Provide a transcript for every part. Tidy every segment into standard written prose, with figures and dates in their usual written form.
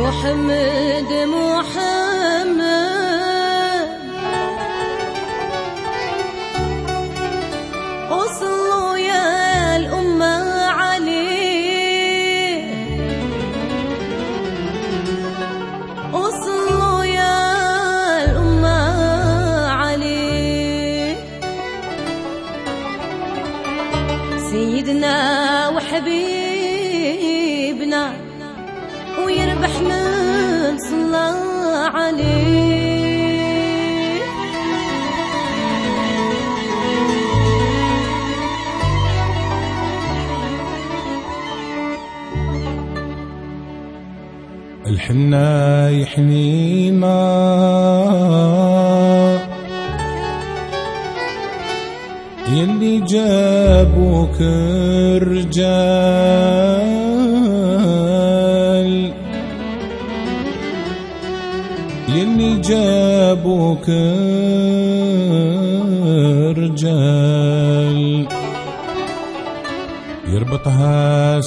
محمد وصلوا يا الأمة عليه، وصلوا يا الأمة عليه، سيدنا وحبيبنا ويربح من صلى عليه. الحنا يحنينا يلي جابوك الرجال، يلي جابوك الرجال، يربطها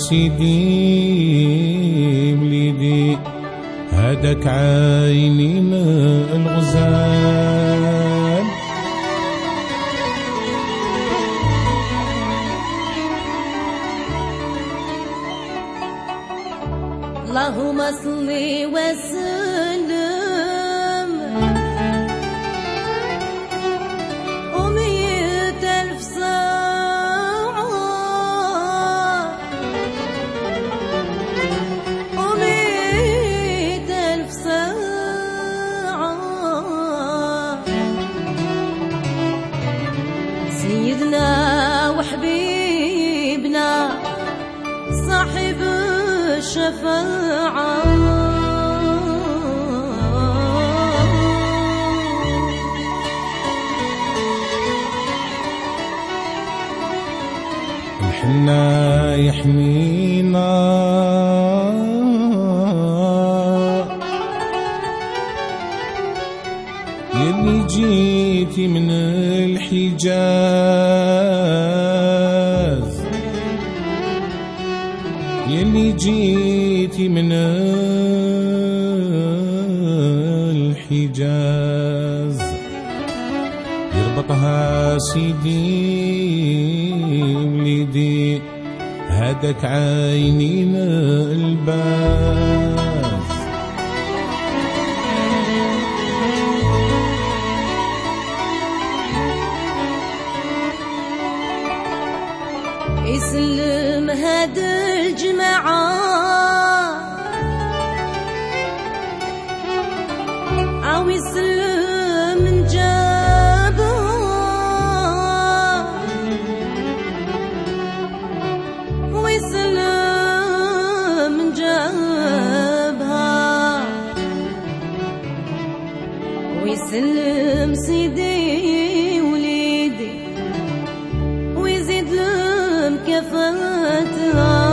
سيدي وليدي هداك عيني من الغزال. اللهم صل وسلم ومية ألف ساعة، ومية ألف ساعة، سيدنا وحبيبنا صاحب الشفاعة. الحنا يحمينا يلي جيتي من الحجاز، يلي جيتي من الحجاز، يربطها سيدي وليدي هداك عيني الباز. يسلم هاد الجماعة أو يسلم من جابها، ويسلم من جابها، ويسلم سيدي وليدي ويزيد لهم كفاتها.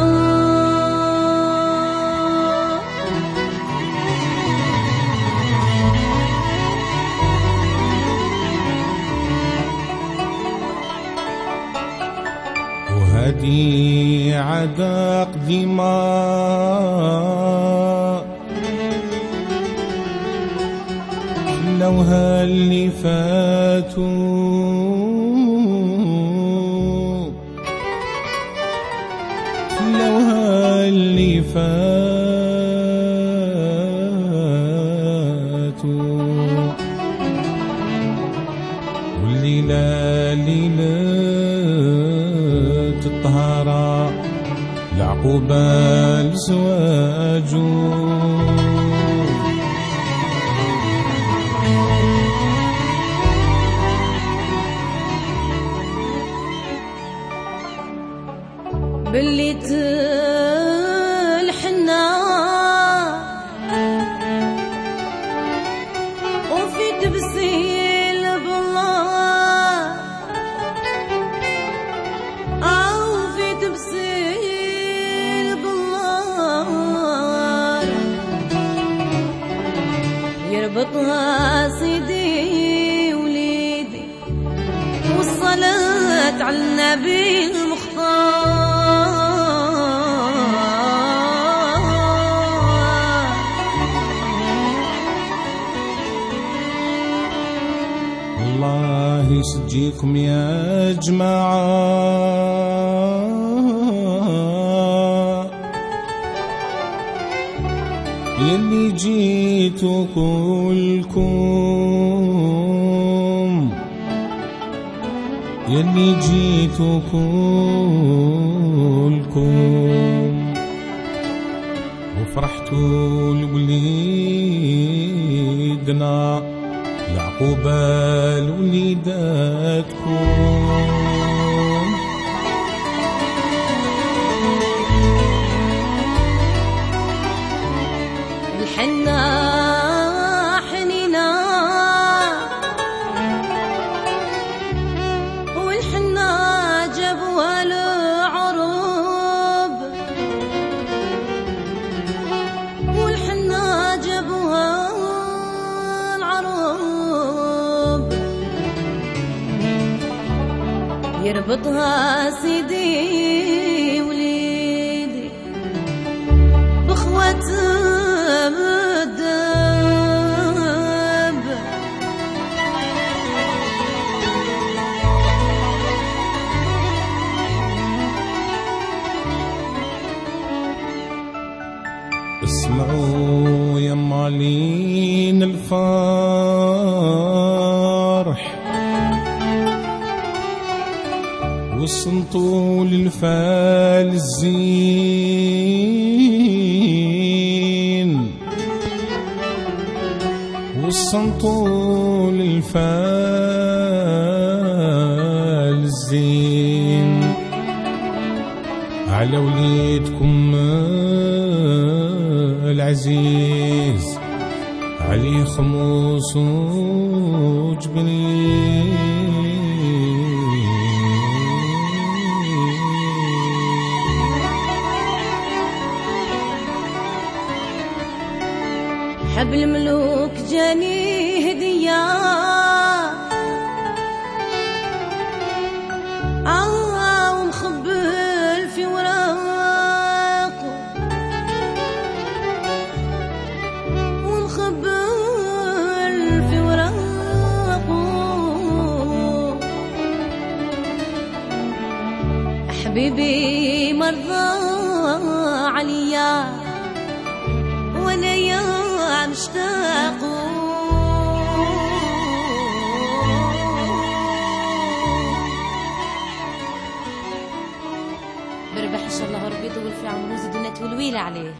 وهدي عداق دماء لوها اللي فاتوا، لوها اللي فاتوا، والليلة ليلة الطهارة لعقوبة لزواجه. بليت الحنا وفي تبسيل بالله، أو في تبسيل بالله، يربطها سيدي وليدي والصلاة على النبي المختار. الله يسجيكم يا جماعة يلي جيتوا كلكم، يلي جيتوا كلكم وفرحتوا لوليدنا لعقوبة لوليداتكم. الحنا حنينا والحنا جابوها العروب، والحنا جابوها العروب، يربطها سيدي وليدي بخواتها بالدب. اسمعوا يا مالين الفرح وصنطوا للفالزين، وصنطوا للفالزين على وليدكم العزيز علي خموس وجبنين. حب الملوك جاني هدية ومخبل في وراق، ومخبل في وراق. حبيبي مرضى عليا وانا يا مشتاق. بربح ان شاء الله ربي يطول في عمره ويزيد ونتولويل عليه.